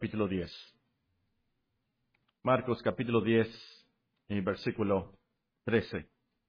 capítulo 10. Marcos capítulo 10, versículo 13.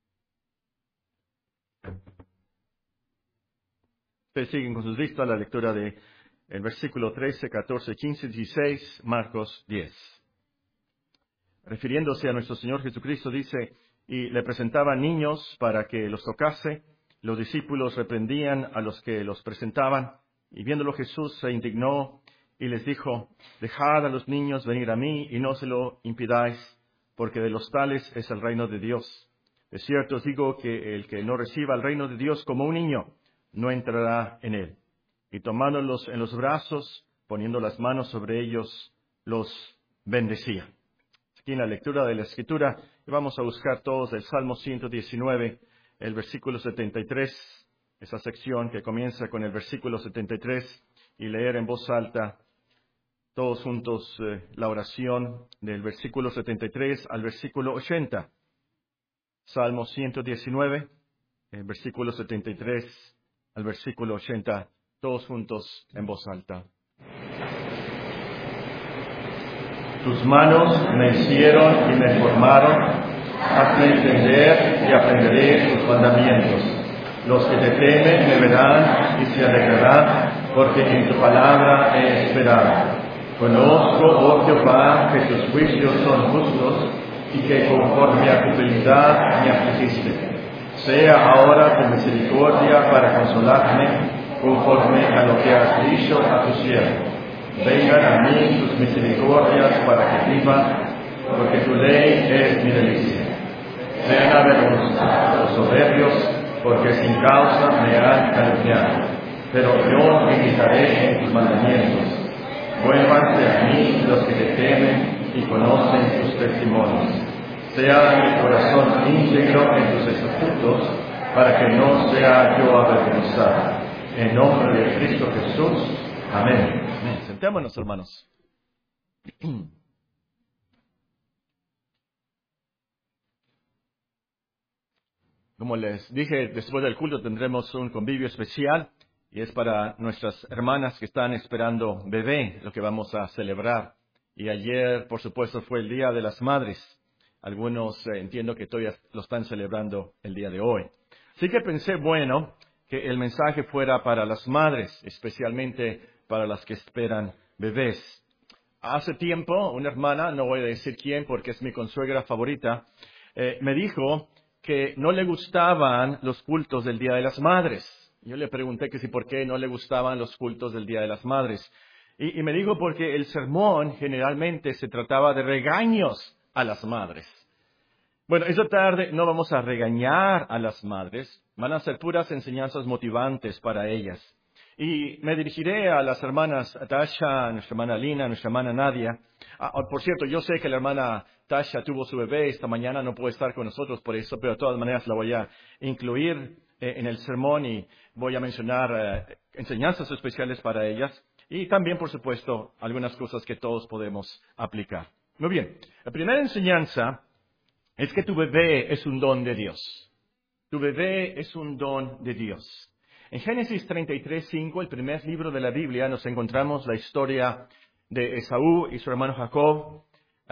Ustedes siguen con sus vistas la lectura de el versículo 13, 14, 15, 16, Marcos 10. Refiriéndose a nuestro Señor Jesucristo, dice, y le presentaban niños para que los tocase. Los discípulos reprendían a los que los presentaban, y viéndolo Jesús se indignó y les dijo, dejad a los niños venir a mí y no se lo impidáis, porque de los tales es el reino de Dios. De cierto os digo que el que no reciba el reino de Dios como un niño, no entrará en él. Y tomándolos en los brazos, poniendo las manos sobre ellos, los bendecía. Aquí en la lectura de la Escritura, vamos a buscar todos el Salmo 119, el versículo 73, esa sección que comienza con el versículo 73, y leer en voz alta, todos juntos, la oración del versículo 73 al versículo 80. Salmo 119, el versículo 73 al versículo 80, todos juntos en voz alta. Tus manos me hicieron y me formaron, hazme entender y aprenderé tus mandamientos. Los que te temen me verán y se alegrarán, porque en tu palabra he esperado. Conozco, oh Jehová, que tus juicios son justos y que conforme a tu fidelidad me afligiste. Sea ahora tu misericordia para consolarme, conforme a lo que has dicho a tu siervo. Vengan a mí tus misericordias para que viva, porque tu ley es mi delicia. Sean avergonzados los soberbios, porque sin causa me han calumniado. Pero yo meditaré en tus mandamientos. Vuélvanse a mí los que te temen y conocen tus testimonios. Sea mi corazón íntegro en tus estatutos, para que no sea yo avergonzado. En nombre de Cristo Jesús. Amén. Amén. Sentémonos, hermanos. Como les dije, después del culto tendremos un convivio especial y es para nuestras hermanas que están esperando bebé, lo que vamos a celebrar. Y ayer, por supuesto, fue el Día de las Madres. Algunos entiendo que todavía lo están celebrando el día de hoy. Así que pensé, bueno, que el mensaje fuera para las madres, especialmente para las que esperan bebés. Hace tiempo, una hermana, no voy a decir quién porque es mi consuegra favorita, me dijo que no le gustaban los cultos del Día de las Madres. Yo le pregunté que si por qué no le gustaban los cultos del Día de las Madres. Y me dijo porque el sermón generalmente se trataba de regaños a las madres. Bueno, esta tarde no vamos a regañar a las madres, van a ser puras enseñanzas motivantes para ellas. Y me dirigiré a las hermanas Tasha, a nuestra hermana Lina, a nuestra hermana Nadia. Por cierto, yo sé que la hermana Tasha tuvo su bebé esta mañana, no puede estar con nosotros por eso, pero de todas maneras la voy a incluir en el sermón y voy a mencionar enseñanzas especiales para ellas. Y también, por supuesto, algunas cosas que todos podemos aplicar. Muy bien, la primera enseñanza es que tu bebé es un don de Dios. Tu bebé es un don de Dios. En Génesis 33:5, el primer libro de la Biblia, nos encontramos la historia de Esaú y su hermano Jacob.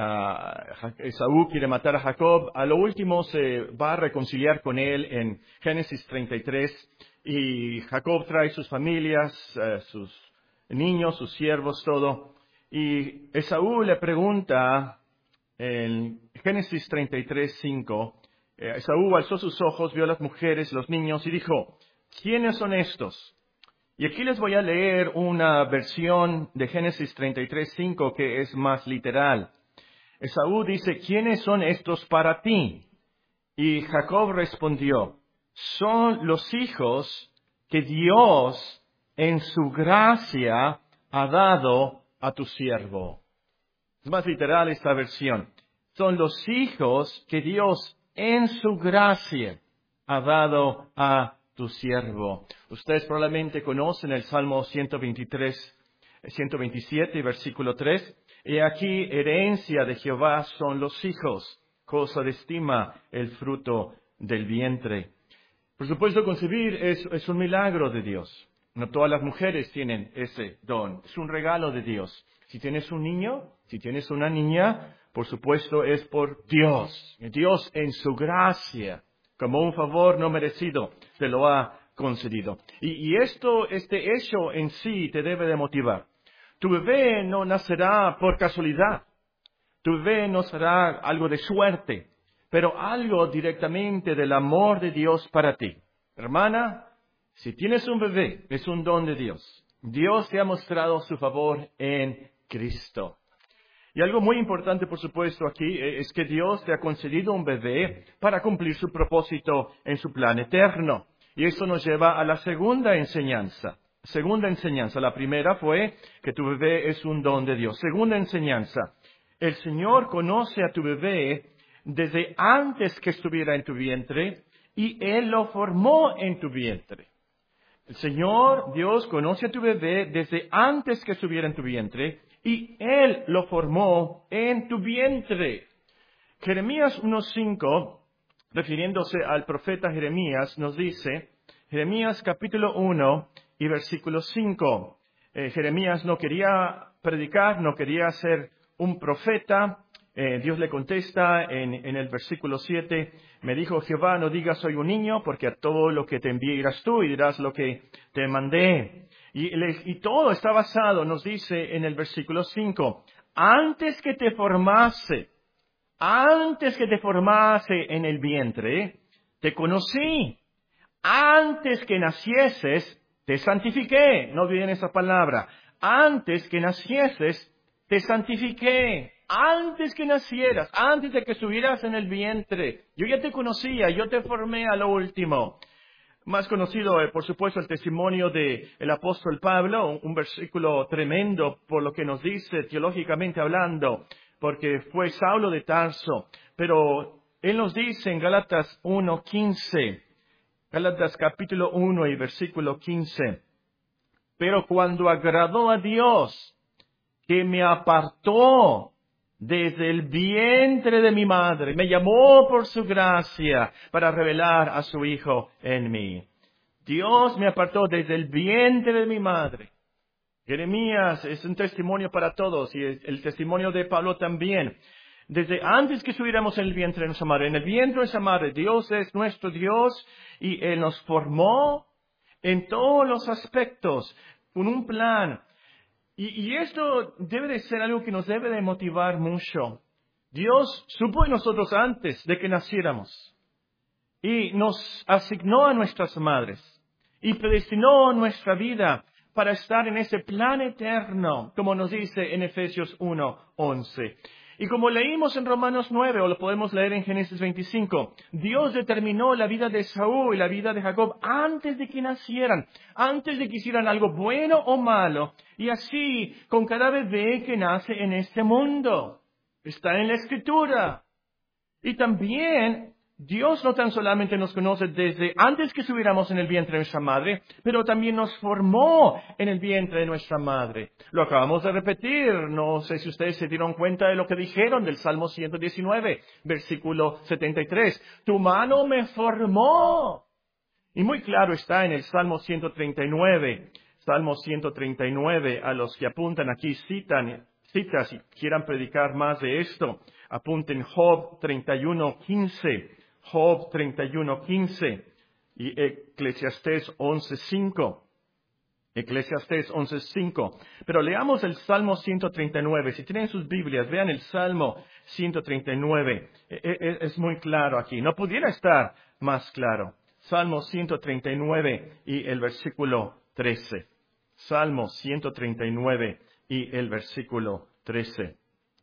Esaú quiere matar a Jacob. A lo último se va a reconciliar con él en Génesis 33. Y Jacob trae sus familias, sus niños, sus siervos, todo. Y Esaú le pregunta en Génesis 33:5, Esaú alzó sus ojos, vio a las mujeres, los niños y dijo, ¿quiénes son estos? Y aquí les voy a leer una versión de Génesis 33:5 que es más literal. Esaú dice, ¿quiénes son estos para ti? Y Jacob respondió, son los hijos que Dios en su gracia ha dado a tu siervo. Es más literal esta versión. Son los hijos que Dios en su gracia ha dado a tu siervo. Ustedes probablemente conocen el Salmo 127, versículo 3. Y aquí, herencia de Jehová son los hijos, cosa de estima el fruto del vientre. Por supuesto, concebir es un milagro de Dios. No todas las mujeres tienen ese don. Es un regalo de Dios. Si tienes un niño, si tienes una niña, por supuesto es por Dios. Dios en su gracia, como un favor no merecido, te lo ha concedido. Y este hecho en sí te debe de motivar. Tu bebé no nacerá por casualidad. Tu bebé no será algo de suerte, pero algo directamente del amor de Dios para ti. Hermana, si tienes un bebé, es un don de Dios. Dios te ha mostrado su favor en Cristo. Y algo muy importante, por supuesto, aquí es que Dios te ha concedido un bebé para cumplir su propósito en su plan eterno. Y eso nos lleva a la segunda enseñanza. Segunda enseñanza. La primera fue que tu bebé es un don de Dios. Segunda enseñanza. El Señor conoce a tu bebé desde antes que estuviera en tu vientre y Él lo formó en tu vientre. El Señor Dios conoce a tu bebé desde antes que estuviera en tu vientre y Él lo formó en tu vientre. Jeremías 1:5, refiriéndose al profeta Jeremías, nos dice, Jeremías capítulo 1 y versículo 5. Jeremías no quería predicar, no quería ser un profeta. Dios le contesta en el versículo 7, me dijo Jehová, no digas soy un niño, porque a todo lo que te envié irás tú y dirás lo que te mandé. Y todo está basado, nos dice en el versículo 5, antes que te formase en el vientre, te conocí. Antes que nacieses, te santifiqué. No olviden esa palabra. Antes que nacieses, te santifiqué. Antes que nacieras, antes de que estuvieras en el vientre, yo ya te conocía, yo te formé a lo último. Más conocido, por supuesto, el testimonio del apóstol Pablo, un versículo tremendo por lo que nos dice teológicamente hablando, porque fue Saulo de Tarso. Pero él nos dice en Gálatas 1:15, Gálatas capítulo 1 y versículo 15, pero cuando agradó a Dios, que me apartó desde el vientre de mi madre, me llamó por su gracia para revelar a su Hijo en mí. Dios me apartó desde el vientre de mi madre. Jeremías es un testimonio para todos y el testimonio de Pablo también. Desde antes que estuviéramos en el vientre de nuestra madre, en el vientre de nuestra madre, Dios es nuestro Dios y Él nos formó en todos los aspectos, con un plan. Y esto debe de ser algo que nos debe de motivar mucho. Dios supo de nosotros antes de que naciéramos y nos asignó a nuestras madres y predestinó nuestra vida para estar en ese plan eterno, como nos dice en Efesios 1:11. Y como leímos en Romanos 9, o lo podemos leer en Génesis 25, Dios determinó la vida de Saúl y la vida de Jacob antes de que nacieran, antes de que hicieran algo bueno o malo, y así con cada bebé que nace en este mundo. Está en la Escritura. Y también Dios no tan solamente nos conoce desde antes que estuviéramos en el vientre de nuestra madre, pero también nos formó en el vientre de nuestra madre. Lo acabamos de repetir, no sé si ustedes se dieron cuenta de lo que dijeron del Salmo 119, versículo 73. Tu mano me formó. Y muy claro está en el Salmo 139. Salmo 139, a los que apuntan aquí citas si quieran predicar más de esto. Apunten Job 31:15. Job 31:15 y Eclesiastés 11:5. Eclesiastés 11:5. Pero leamos el Salmo 139. Si tienen sus Biblias, vean el Salmo 139. Es muy claro aquí. No pudiera estar más claro. Salmo 139 y el versículo 13. Salmo 139 y el versículo 13.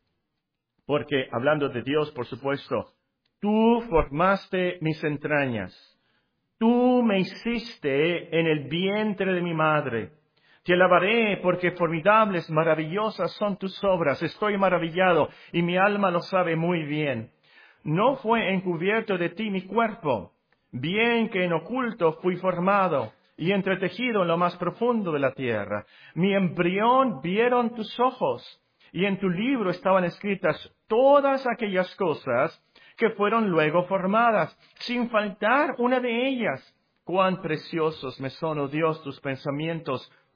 Porque hablando de Dios, por supuesto, tú formaste mis entrañas. Tú me hiciste en el vientre de mi madre. Te alabaré porque formidables, maravillosas son tus obras. Estoy maravillado y mi alma lo sabe muy bien. No fue encubierto de ti mi cuerpo. Bien que en oculto fui formado y entretejido en lo más profundo de la tierra. Mi embrión vieron tus ojos y en tu libro estaban escritas todas aquellas cosas que fueron luego formadas, sin faltar una de ellas. Cuán preciosos me son, oh Dios, tus pensamientos,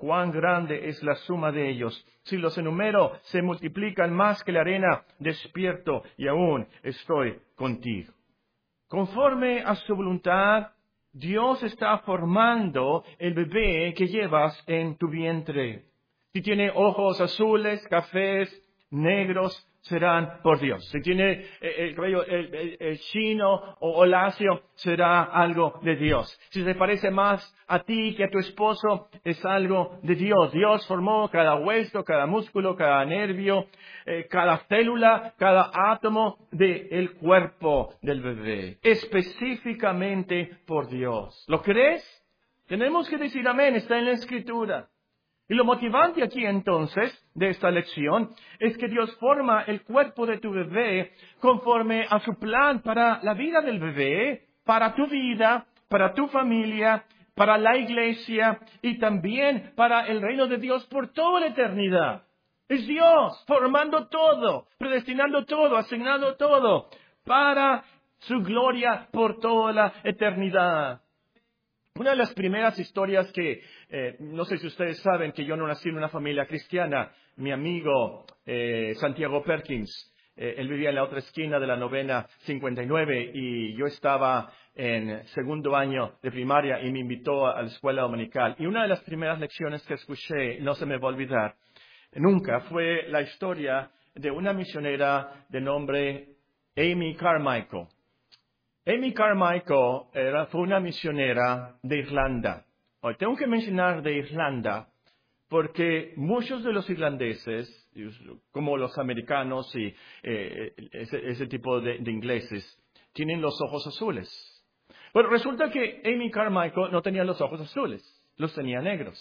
cuán grande es la suma de ellos. Si los enumero, se multiplican más que la arena. Despierto y aún estoy contigo. Conforme a su voluntad, Dios está formando el bebé que llevas en tu vientre. Si tiene ojos azules, cafés, negros, serán por Dios. Si tiene el cabello chino o lacio, será algo de Dios. Si se parece más a ti que a tu esposo, es algo de Dios. Dios formó cada hueso, cada músculo, cada nervio, cada célula, cada átomo del cuerpo del bebé. Específicamente por Dios. ¿Lo crees? Tenemos que decir amén, está en la Escritura. Y lo motivante aquí entonces de esta lección es que Dios forma el cuerpo de tu bebé conforme a su plan para la vida del bebé, para tu vida, para tu familia, para la iglesia y también para el reino de Dios por toda la eternidad. Es Dios formando todo, predestinando todo, asignando todo para su gloria por toda la eternidad. Una de las primeras historias que, no sé si ustedes saben que yo no nací en una familia cristiana. Mi amigo Santiago Perkins, él vivía en la otra esquina de la novena 59 y yo estaba en segundo año de primaria y me invitó a la escuela dominical. Y una de las primeras lecciones que escuché, no se me va a olvidar nunca, fue la historia de una misionera de nombre Amy Carmichael. Amy Carmichael fue una misionera de Irlanda. Hoy tengo que mencionar de Irlanda porque muchos de los irlandeses, como los americanos y ese tipo de ingleses, tienen los ojos azules. Pero resulta que Amy Carmichael no tenía los ojos azules, los tenía negros.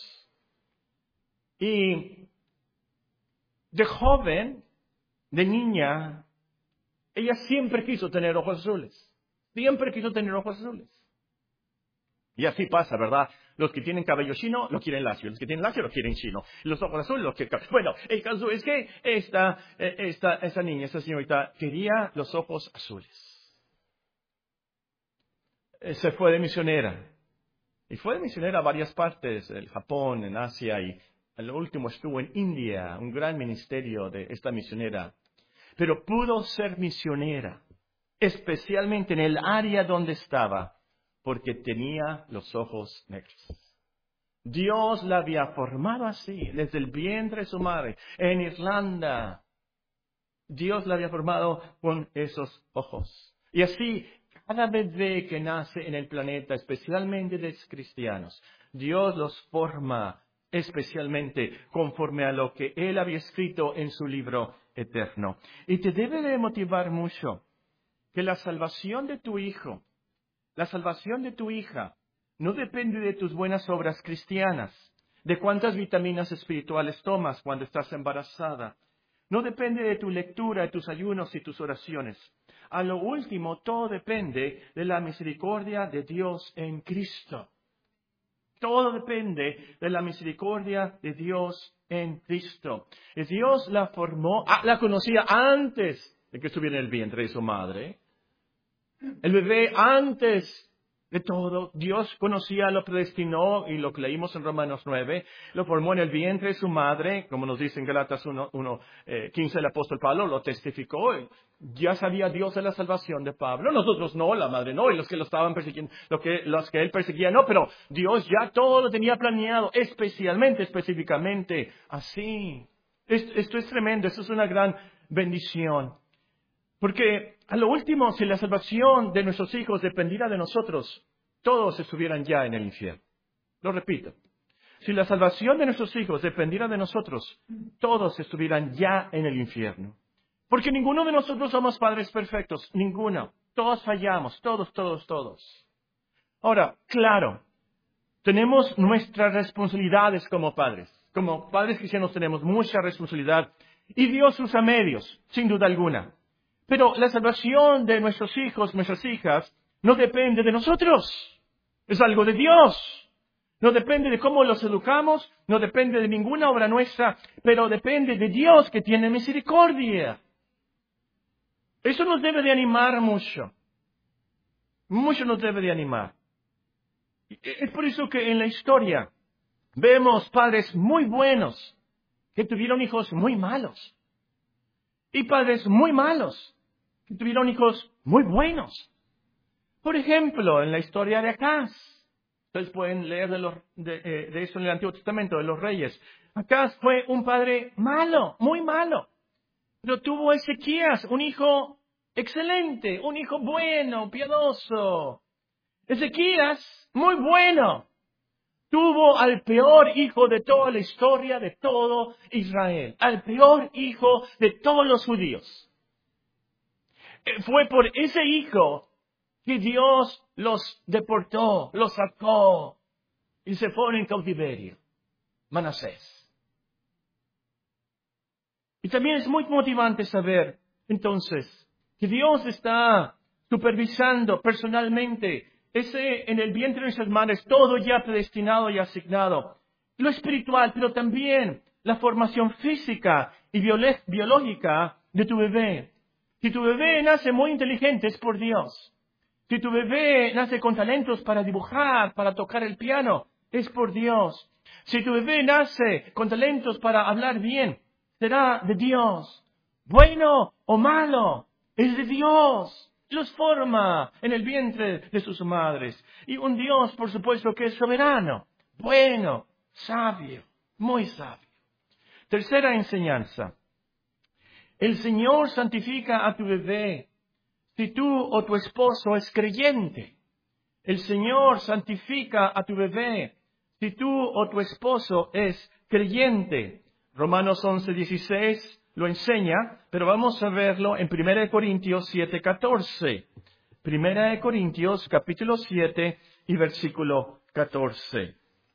Y de joven, de niña, ella siempre quiso tener ojos azules. Siempre quiso tener ojos azules. Y así pasa, ¿verdad? Los que tienen cabello chino lo quieren lacio. Los que tienen lacio lo quieren chino. Los ojos azules los quieren... Bueno, el caso es que esta niña, esta señorita, quería los ojos azules. Se fue de misionera. Y fue de misionera a varias partes, en Japón, en Asia, y al último estuvo en India, un gran ministerio de esta misionera. Pero pudo ser misionera, especialmente en el área donde estaba, porque tenía los ojos negros. Dios la había formado así, desde el vientre de su madre, en Irlanda. Dios la había formado con esos ojos. Y así, cada bebé que nace en el planeta, especialmente de los cristianos, Dios los forma especialmente conforme a lo que Él había escrito en su libro eterno. Y te debe de motivar mucho que la salvación de tu hijo, la salvación de tu hija, no depende de tus buenas obras cristianas, de cuántas vitaminas espirituales tomas cuando estás embarazada. No depende de tu lectura, de tus ayunos y tus oraciones. A lo último, todo depende de la misericordia de Dios en Cristo. Todo depende de la misericordia de Dios en Cristo. Y Dios la formó, la conocía antes de que estuviera en el vientre de su madre. El bebé antes de todo, Dios conocía, lo predestinó, y lo que leímos en Romanos 9, lo formó en el vientre de su madre, como nos dice en Gálatas 1:15 el apóstol Pablo, lo testificó. Ya sabía Dios de la salvación de Pablo. Nosotros no, la madre no, y los que lo estaban persiguiendo, los que él perseguía no, pero Dios ya todo lo tenía planeado, específicamente, así. Esto es tremendo, esto es una gran bendición. Porque a lo último, si la salvación de nuestros hijos dependiera de nosotros, todos estuvieran ya en el infierno. Lo repito. Si la salvación de nuestros hijos dependiera de nosotros, todos estuvieran ya en el infierno. Porque ninguno de nosotros somos padres perfectos. Ninguno. Todos fallamos. Todos. Ahora, claro, tenemos nuestras responsabilidades como padres. Como padres cristianos tenemos mucha responsabilidad. Y Dios usa medios, sin duda alguna. Pero la salvación de nuestros hijos, nuestras hijas, no depende de nosotros. Es algo de Dios. No depende de cómo los educamos, no depende de ninguna obra nuestra, pero depende de Dios que tiene misericordia. Eso nos debe de animar mucho. Mucho nos debe de animar. Es por eso que en la historia Vemos padres muy buenos que tuvieron hijos muy malos. Y padres muy malos que tuvieron hijos muy buenos. Por ejemplo, en la historia de Acaz. Ustedes pueden leer de eso en el Antiguo Testamento, de los reyes. Acaz fue un padre malo, muy malo. Pero tuvo Ezequías, un hijo excelente, un hijo bueno, piadoso. Ezequías, muy bueno. Tuvo al peor hijo de toda la historia de todo Israel. Al peor hijo de todos los judíos. Fue por ese hijo que Dios los deportó, los sacó y se fueron en cautiverio. Manasés. Y también es muy motivante saber, entonces, que Dios está supervisando personalmente en el vientre de nuestras madres, todo ya predestinado y asignado. Lo espiritual, pero también la formación física y biológica de tu bebé. Si tu bebé nace muy inteligente, es por Dios. Si tu bebé nace con talentos para dibujar, para tocar el piano, es por Dios. Si tu bebé nace con talentos para hablar bien, será de Dios. Bueno o malo, es de Dios. Los forma en el vientre de sus madres. Y un Dios, por supuesto, que es soberano, bueno, sabio, muy sabio. Tercera enseñanza. El Señor santifica a tu bebé si tú o tu esposo es creyente. El Señor santifica a tu bebé si tú o tu esposo es creyente. Romanos 11:16 lo enseña, pero vamos a verlo en 1 Corintios 7:14. 1 Corintios capítulo 7 y versículo 14.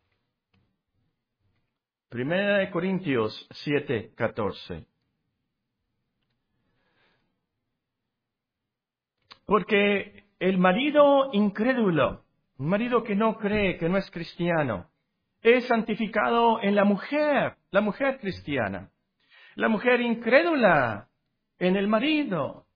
1 Corintios 7:14. Porque el marido incrédulo, un marido que no cree, que no es cristiano, es santificado en la mujer cristiana. La mujer incrédula en el marido.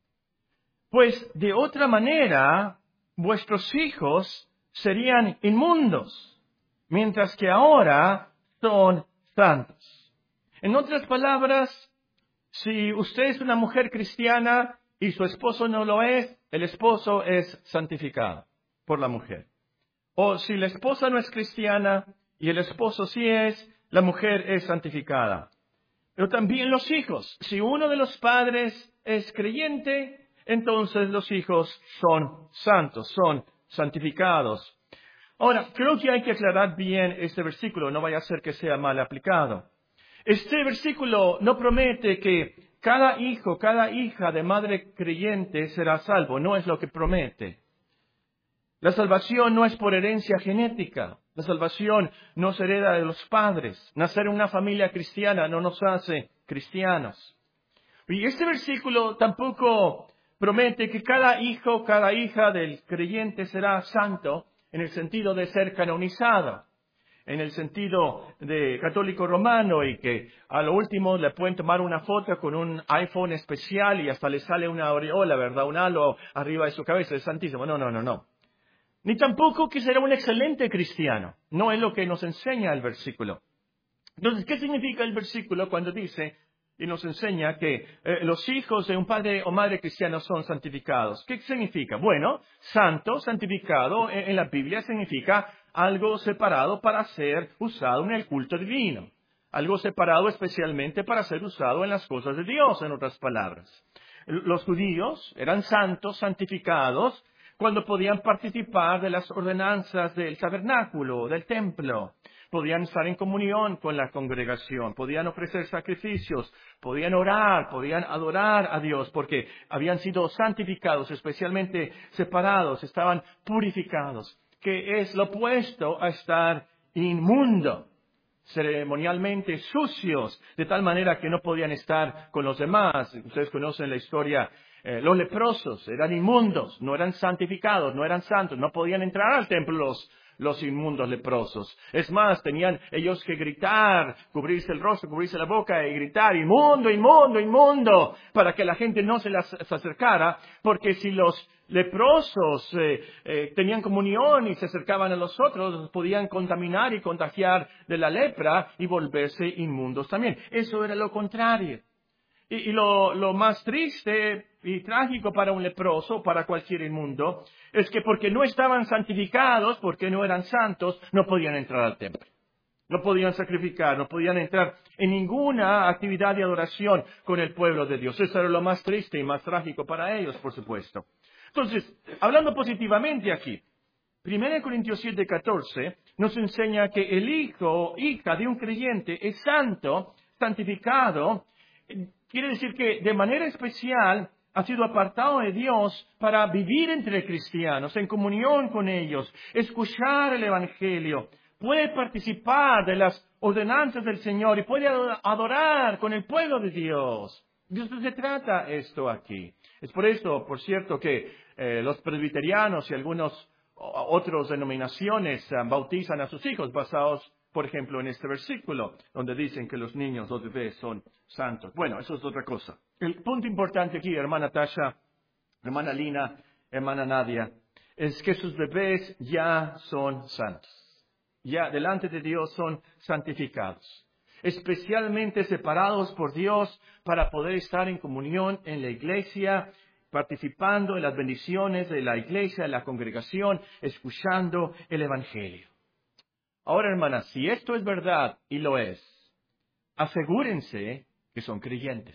Pues de otra manera, vuestros hijos serían inmundos, mientras que ahora son santos. En otras palabras, si usted es una mujer cristiana y su esposo no lo es, el esposo es santificado por la mujer. O si la esposa no es cristiana y el esposo sí es, la mujer es santificada. Pero también los hijos. Si uno de los padres es creyente, entonces los hijos son santos, son santificados. Ahora, creo que hay que aclarar bien este versículo, no vaya a ser que sea mal aplicado. Este versículo no promete que cada hijo, cada hija de madre creyente será salvo. No es lo que promete. La salvación no es por herencia genética. La salvación no se hereda de los padres. Nacer en una familia cristiana no nos hace cristianos. Y este versículo tampoco promete que cada hijo, cada hija del creyente será santo en el sentido de ser canonizado, en el sentido de católico romano y que a lo último le pueden tomar una foto con un iPhone especial y hasta le sale una aureola, ¿verdad? Un halo arriba de su cabeza, es santísimo. No. Ni tampoco que será un excelente cristiano. No es lo que nos enseña el versículo. Entonces, ¿qué significa el versículo cuando dice y nos enseña que los hijos de un padre o madre cristiano son santificados? ¿Qué significa? Bueno, santo, santificado en la Biblia significa algo separado para ser usado en el culto divino. Algo separado especialmente para ser usado en las cosas de Dios, en otras palabras. Los judíos eran santos, santificados, cuando podían participar de las ordenanzas del tabernáculo, del templo. Podían estar en comunión con la congregación, podían ofrecer sacrificios, podían orar, podían adorar a Dios, porque habían sido santificados, especialmente separados, estaban purificados, que es lo opuesto a estar inmundo, ceremonialmente sucios, de tal manera que no podían estar con los demás. Ustedes conocen la historia. Los leprosos eran inmundos, no eran santificados, no eran santos, no podían entrar al templo los inmundos leprosos. Es más, tenían ellos que gritar, cubrirse el rostro, cubrirse la boca y gritar, inmundo, inmundo, inmundo, para que la gente no se les acercara, porque si los leprosos tenían comunión y se acercaban a los otros, los podían contaminar y contagiar de la lepra y volverse inmundos también. Eso era lo contrario. Y lo más triste y trágico para un leproso, para cualquier inmundo, es que porque no estaban santificados, porque no eran santos, no podían entrar al templo. No podían sacrificar, no podían entrar en ninguna actividad de adoración con el pueblo de Dios. Eso era lo más triste y más trágico para ellos, por supuesto. Entonces, hablando positivamente aquí, 1 Corintios 7:14 nos enseña que el hijo o hija de un creyente es santo, santificado. Quiere decir que de manera especial ha sido apartado de Dios para vivir entre cristianos, en comunión con ellos, escuchar el Evangelio, puede participar de las ordenanzas del Señor y puede adorar con el pueblo de Dios. De eso se trata esto aquí. Es por esto, por cierto, que los presbiterianos y algunos otras denominaciones bautizan a sus hijos basados, por ejemplo, en este versículo, donde dicen que los niños, los bebés, son santos. Bueno, eso es otra cosa. El punto importante aquí, hermana Tasha, hermana Lina, hermana Nadia, es que sus bebés ya son santos. Ya delante de Dios son santificados, especialmente separados por Dios para poder estar en comunión en la iglesia, participando en las bendiciones de la iglesia, de la congregación, escuchando el Evangelio. Ahora, hermanas, si esto es verdad, y lo es, asegúrense que son creyentes.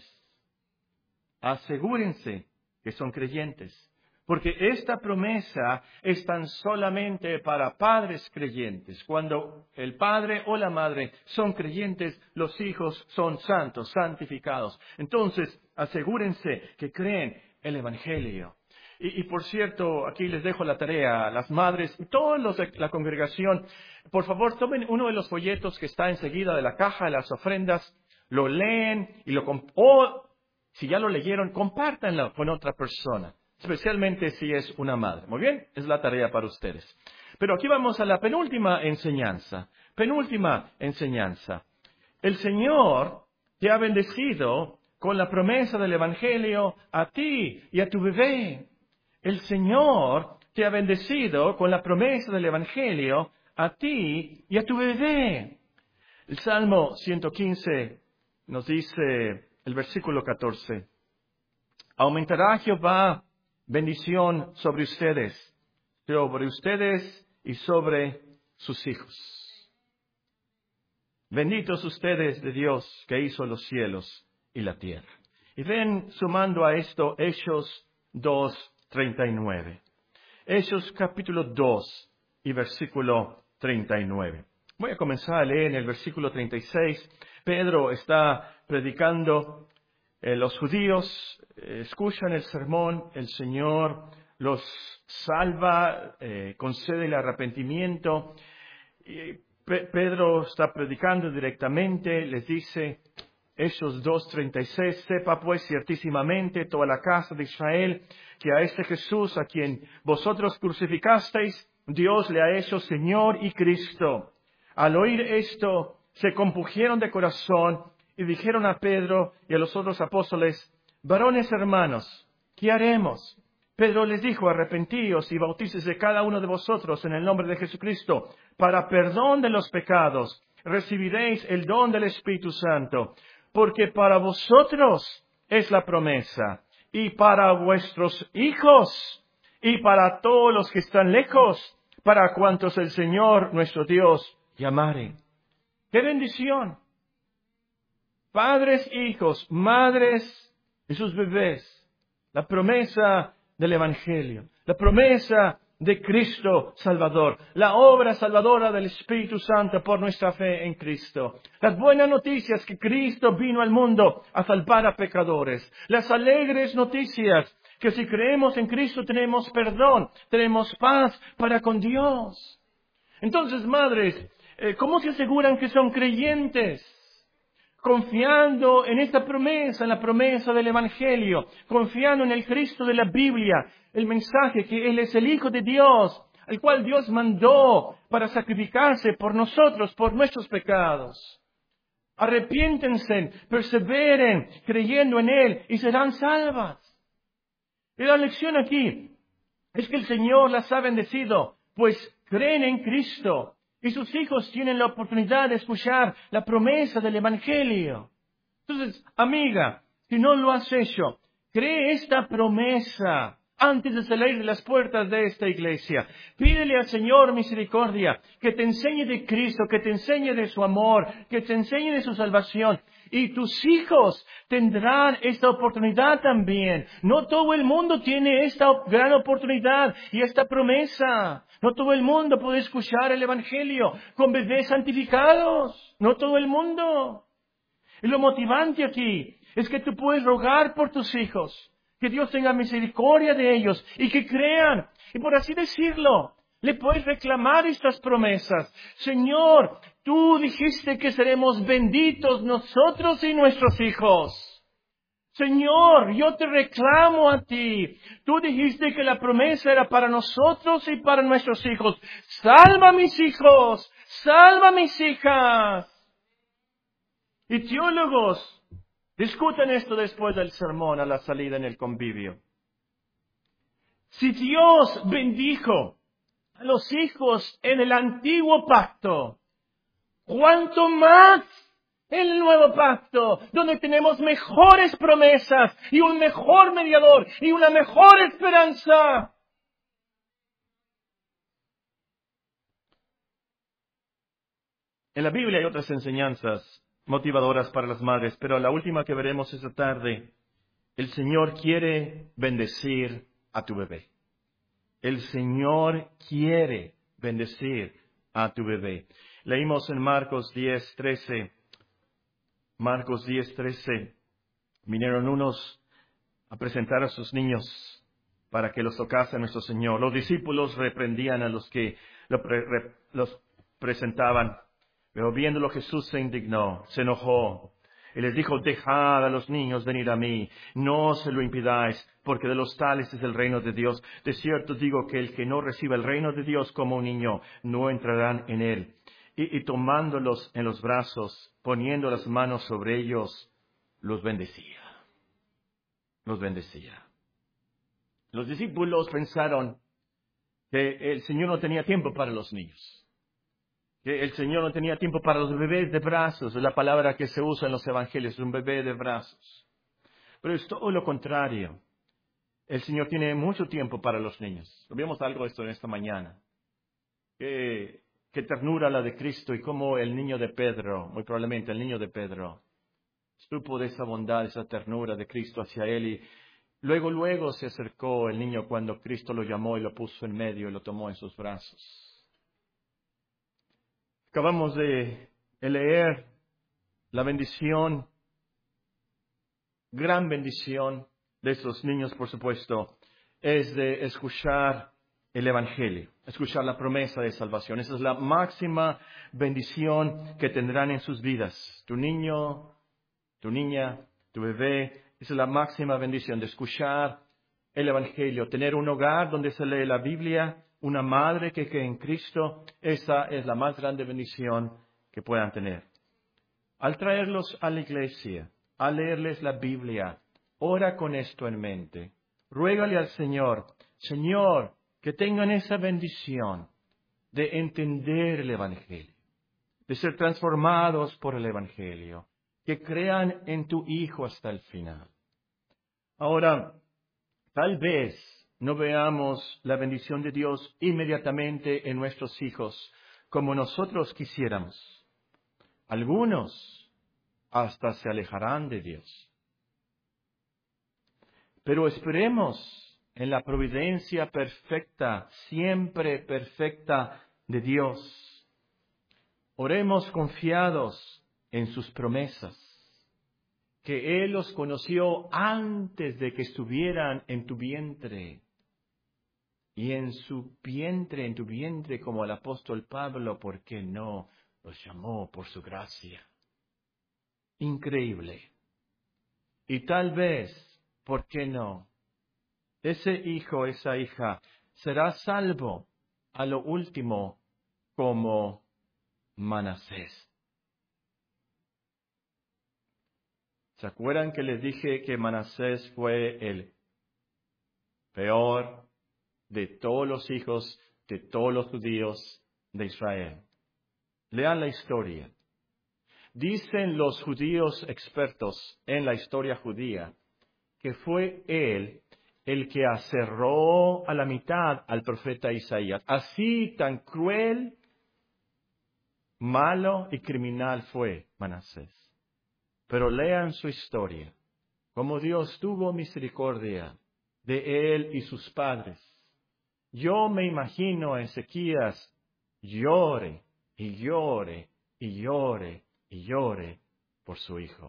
Asegúrense que son creyentes. Porque esta promesa es tan solamente para padres creyentes. Cuando el padre o la madre son creyentes, los hijos son santos, santificados. Entonces, asegúrense que creen el Evangelio. Y por cierto, aquí les dejo la tarea a las madres y todos los de la congregación. Por favor, tomen uno de los folletos que está enseguida de la caja de las ofrendas, lo leen y o si ya lo leyeron, compártanlo con otra persona. Especialmente si es una madre. Muy bien, es la tarea para ustedes. Pero aquí vamos a la penúltima enseñanza. Penúltima enseñanza. El Señor te ha bendecido con la promesa del Evangelio a ti y a tu bebé. El Señor te ha bendecido con la promesa del Evangelio a ti y a tu bebé. El Salmo 115 nos dice el versículo 14. Aumentará Jehová bendición sobre ustedes y sobre sus hijos. Benditos ustedes de Dios que hizo los cielos y la tierra. Y ven sumando a esto Hechos 2:39. Hechos capítulo 2 y versículo 39. Voy a comenzar a leer en el versículo 36. Pedro está predicando. Los judíos escuchan el sermón, el Señor los salva, concede el arrepentimiento. Y Pedro está predicando directamente, les dice, Hechos 2:36, sepa pues ciertísimamente toda la casa de Israel que a este Jesús a quien vosotros crucificasteis, Dios le ha hecho Señor y Cristo. Al oír esto, se compungieron de corazón y dijeron a Pedro y a los otros apóstoles, varones hermanos, ¿qué haremos? Pedro les dijo, arrepentíos y bautícese cada uno de vosotros en el nombre de Jesucristo para perdón de los pecados. Recibiréis el don del Espíritu Santo, porque para vosotros es la promesa, y para vuestros hijos, y para todos los que están lejos, para cuantos el Señor nuestro Dios llamare. ¡Qué bendición! Padres, hijos, madres y sus bebés. La promesa del Evangelio. La promesa de Cristo Salvador. La obra salvadora del Espíritu Santo por nuestra fe en Cristo. Las buenas noticias que Cristo vino al mundo a salvar a pecadores. Las alegres noticias que si creemos en Cristo tenemos perdón, tenemos paz para con Dios. Entonces, madres, ¿cómo se aseguran que son creyentes? Confiando en esta promesa, en la promesa del Evangelio, confiando en el Cristo de la Biblia, el mensaje que Él es el Hijo de Dios, al cual Dios mandó para sacrificarse por nosotros, por nuestros pecados. Arrepiéntense, perseveren creyendo en Él y serán salvas. Y la lección aquí es que el Señor las ha bendecido, pues creen en Cristo y sus hijos tienen la oportunidad de escuchar la promesa del Evangelio. Entonces, amiga, si no lo has hecho, cree esta promesa antes de salir de las puertas de esta iglesia. Pídele al Señor misericordia, que te enseñe de Cristo, que te enseñe de su amor, que te enseñe de su salvación. Y tus hijos tendrán esta oportunidad también. No todo el mundo tiene esta gran oportunidad y esta promesa. No todo el mundo puede escuchar el Evangelio con bebés santificados. No todo el mundo. Y lo motivante aquí es que tú puedes rogar por tus hijos, que Dios tenga misericordia de ellos y que crean. Y por así decirlo, le puedes reclamar estas promesas. Señor, tú dijiste que seremos benditos nosotros y nuestros hijos. Señor, yo te reclamo a ti. Tú dijiste que la promesa era para nosotros y para nuestros hijos. Salva a mis hijos, salva a mis hijas. Y teólogos discuten esto después del sermón a la salida en el convivio. Si Dios bendijo a los hijos en el antiguo pacto, ¿cuánto más en el nuevo pacto, donde tenemos mejores promesas y un mejor mediador y una mejor esperanza? En la Biblia hay otras enseñanzas motivadoras para las madres, pero la última que veremos esta tarde, el Señor quiere bendecir a tu bebé. El Señor quiere bendecir a tu bebé. Leímos en Marcos 10:13. Marcos 10:13. Vinieron unos a presentar a sus niños para que los tocase a nuestro Señor. Los discípulos reprendían a los que los presentaban. Pero viéndolo Jesús se indignó, se enojó y les dijo: dejad a los niños venir a mí, no se lo impidáis, porque de los tales es el reino de Dios. De cierto digo que el que no reciba el reino de Dios como un niño, no entrarán en él. Y tomándolos en los brazos, poniendo las manos sobre ellos, los bendecía. Los bendecía. Los discípulos pensaron que el Señor no tenía tiempo para los niños. Que el Señor no tenía tiempo para los bebés de brazos. Es la palabra que se usa en los evangelios, un bebé de brazos. Pero es todo lo contrario. El Señor tiene mucho tiempo para los niños. Vimos algo de esto en esta mañana. Qué ternura la de Cristo y cómo el niño de Pedro, muy probablemente el niño de Pedro, supo de esa bondad, esa ternura de Cristo hacia él. Y luego se acercó el niño cuando Cristo lo llamó y lo puso en medio y lo tomó en sus brazos. Acabamos de leer la bendición, gran bendición de estos niños, por supuesto, es de escuchar el Evangelio, escuchar la promesa de salvación. Esa es la máxima bendición que tendrán en sus vidas. Tu niño, tu niña, tu bebé, esa es la máxima bendición de escuchar el Evangelio, tener un hogar donde se lee la Biblia, una madre que cree en Cristo. Esa es la más grande bendición que puedan tener. Al traerlos a la iglesia, al leerles la Biblia, ora con esto en mente. Ruégale al Señor, Señor, que tengan esa bendición de entender el Evangelio, de ser transformados por el Evangelio, que crean en tu Hijo hasta el final. Ahora, tal vez no veamos la bendición de Dios inmediatamente en nuestros hijos como nosotros quisiéramos. Algunos hasta se alejarán de Dios. Pero esperemos en la providencia perfecta, siempre perfecta de Dios. Oremos confiados en sus promesas, que Él los conoció antes de que estuvieran en tu vientre. Y en su vientre, en tu vientre, como el apóstol Pablo, ¿por qué no los llamó por su gracia? Increíble. Y tal vez, ¿por qué no? Ese hijo, esa hija, será salvo a lo último como Manasés. ¿Se acuerdan que les dije que Manasés fue el peor de todos los hijos de todos los judíos de Israel? Lean la historia. Dicen los judíos expertos en la historia judía que fue él el que aserró a la mitad al profeta Isaías. Así tan cruel, malo y criminal fue Manasés. Pero lean su historia, cómo Dios tuvo misericordia de él y sus padres. Yo me imagino a Ezequías llore y llore y llore y llore por su hijo.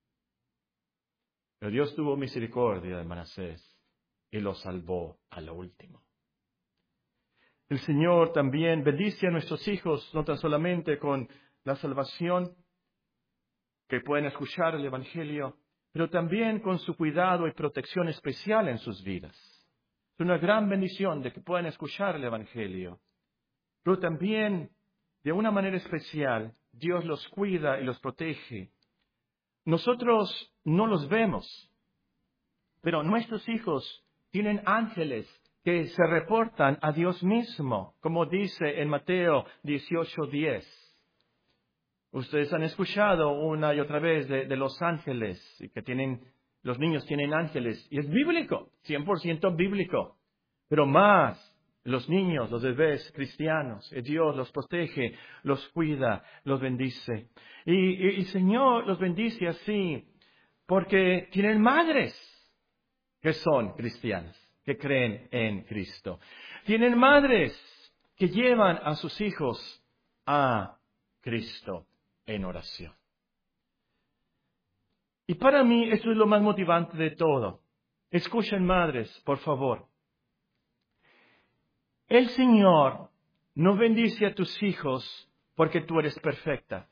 Pero Dios tuvo misericordia de Manasés y lo salvó a lo último. El Señor también bendice a nuestros hijos, no tan solamente con la salvación, que pueden escuchar el Evangelio, pero también con su cuidado y protección especial en sus vidas. Es una gran bendición de que puedan escuchar el Evangelio, pero también, de una manera especial, Dios los cuida y los protege. Nosotros no los vemos, pero nuestros hijos tienen ángeles que se reportan a Dios mismo, como dice en Mateo 18:10. Ustedes han escuchado una y otra vez de los ángeles, y que los niños tienen ángeles, y es bíblico, 100% bíblico. Pero más, los niños, los bebés cristianos, Dios los protege, los cuida, los bendice. Y el Señor los bendice así, porque tienen madres que son cristianas, que creen en Cristo. Tienen madres que llevan a sus hijos a Cristo en oración. Y para mí eso es lo más motivante de todo. Escuchen, madres, por favor. El Señor no bendice a tus hijos porque tú eres perfecta.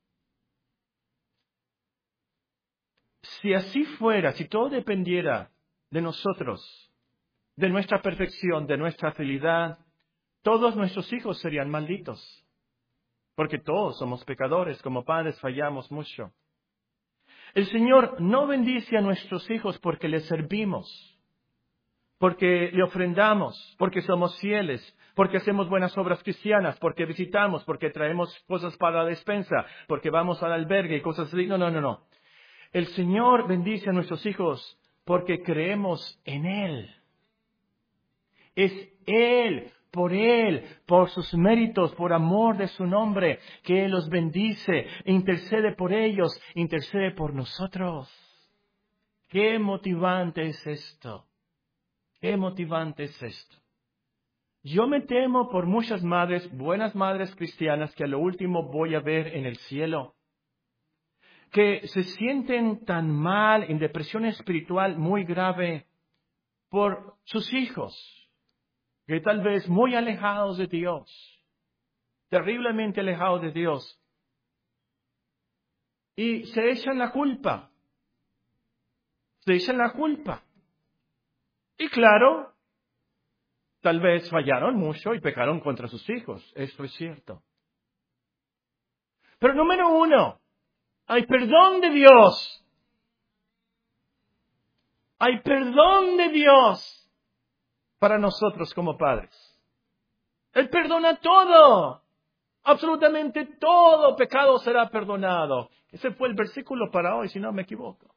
Si así fuera, si todo dependiera de nosotros, de nuestra perfección, de nuestra fidelidad, todos nuestros hijos serían malditos. Porque todos somos pecadores, como padres fallamos mucho. El Señor no bendice a nuestros hijos porque les servimos, porque le ofrendamos, porque somos fieles, porque hacemos buenas obras cristianas, porque visitamos, porque traemos cosas para la despensa, porque vamos al albergue y cosas así. No. El Señor bendice a nuestros hijos porque creemos en Él. Es Él, por sus méritos, por amor de su nombre, que Él los bendice, intercede por ellos, intercede por nosotros. ¡Qué motivante es esto! ¡Qué motivante es esto! Yo me temo por muchas madres, buenas madres cristianas, que a lo último voy a ver en el cielo, que se sienten tan mal, en depresión espiritual muy grave, por sus hijos, que tal vez muy alejados de Dios, terriblemente alejados de Dios, y se echan la culpa. Y claro, tal vez fallaron mucho y pecaron contra sus hijos, esto es cierto. Pero número uno, hay perdón de Dios. Hay perdón de Dios para nosotros como padres. Él perdona todo. Absolutamente todo pecado será perdonado. Ese fue el versículo para hoy, si no me equivoco.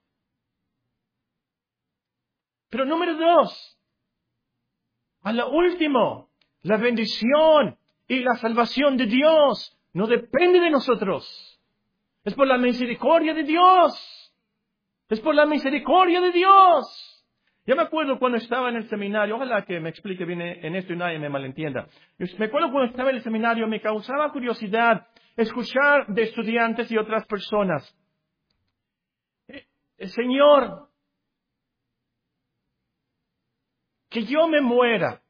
Pero número dos, a lo último, la bendición y la salvación de Dios no depende de nosotros. Es por la misericordia de Dios. Es por la misericordia de Dios. Yo me acuerdo cuando estaba en el seminario, ojalá que me explique bien en esto y nadie me malentienda. Me acuerdo cuando estaba en el seminario, me causaba curiosidad escuchar de estudiantes y otras personas. Señor, que yo me muera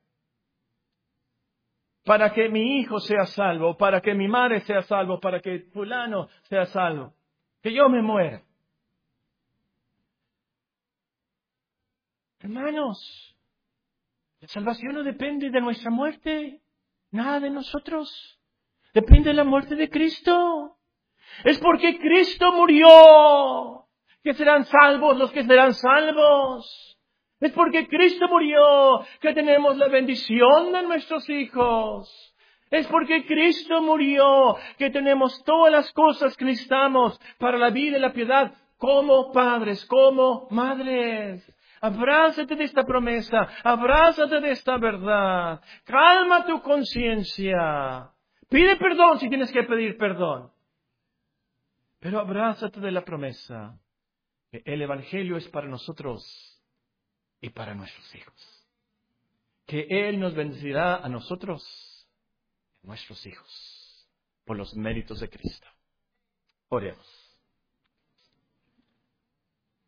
para que mi hijo sea salvo, para que mi madre sea salvo, para que fulano sea salvo. Que yo me muera. Hermanos, la salvación no depende de nuestra muerte. Nada de nosotros. Depende de la muerte de Cristo. Es porque Cristo murió que serán salvos los que serán salvos. Es porque Cristo murió que tenemos la bendición de nuestros hijos. Es porque Cristo murió que tenemos todas las cosas que necesitamos para la vida y la piedad como padres, como madres. Abrázate de esta promesa, abrázate de esta verdad. Calma tu conciencia. Pide perdón si tienes que pedir perdón. Pero abrázate de la promesa que el Evangelio es para nosotros y para nuestros hijos. Que Él nos bendecirá a nosotros, nuestros hijos, por los méritos de Cristo. Oremos.